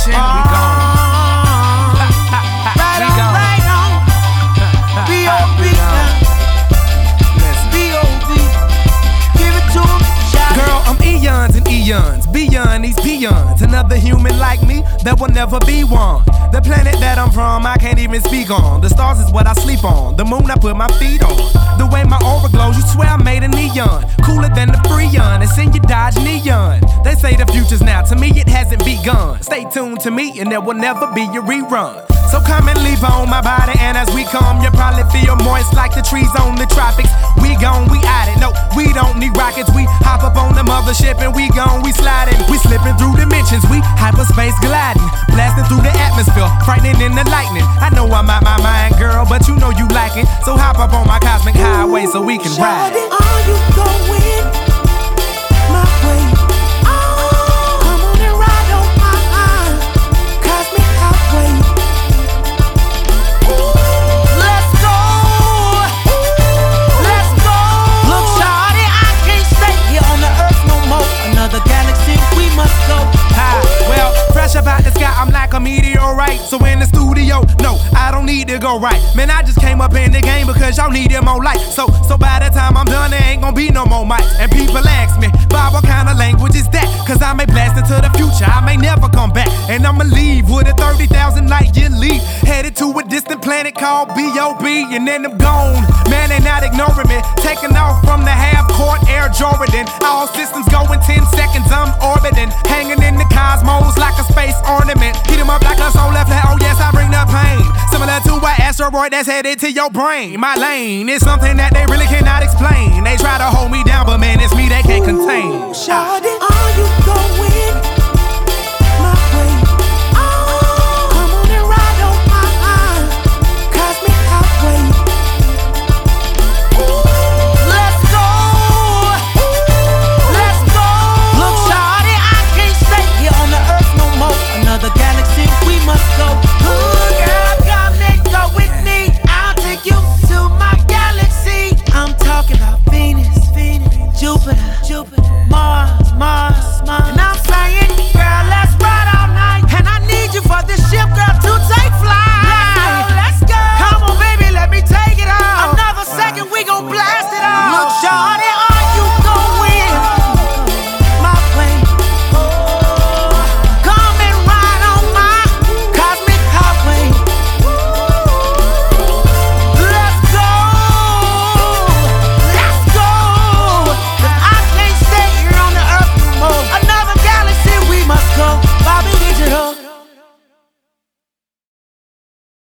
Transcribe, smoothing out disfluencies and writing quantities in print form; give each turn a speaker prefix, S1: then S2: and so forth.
S1: mission, we gone.
S2: Right on, right on. B.O.B. B.O.B. Give it to him.
S1: Girl, I'm eons and eons beyond these peons. Another human like me, there will never be one. The planet that I'm from, I can't even speak on. The stars is what I sleep on. The moon I put my feet on. The way my aura glows, you swear I made a neon. Cooler than the Freon, it's in your Dodge Neon. They say the future's now, to me it hasn't begun. Stay tuned to me and there will never be a rerun. So come and leave on my body, and as we come, you'll probably feel moist like the trees on the tropics. We gone, we at it. No, we don't need rockets. We hop up on the mothership and we gone, we sliding. We slipping through dimensions, we hyperspace gliding, blasting through the atmosphere, frightening in the lightning. I know I'm out my mind, girl, but you know you like it. So hop up on my cosmic highway so we can ride.
S2: Are you going my way? Come on and ride on my cosmic highway. Let's go. Let's go. Look, shawty, I can't stay here on the earth no more. Another galaxy, we must go.
S1: Well, fresh up out the sky, I'm like a meteorite. So in the studio, no, I don't need to go right. Man, I just came up in the game because y'all needed more light. So by the time I'm done, there ain't gonna be no more mics. And people ask me, Bob, what kind of language is that? Cause I may blast into the future, I may never come back. And I'ma leave with a 30,000 light year leap, headed to a distant planet called B.O.B. And then I'm gone, man, they not ignoring me. Taking off from the half-court Air Jordan. All systems go in 10 seconds, I'm orbiting. Hanging in the cosmos like a space ornament. Heat 'em up like a soul left, oh yes, I bring the pain. Similar to an asteroid that's headed to your brain. My lane is something that they really cannot explain. They try to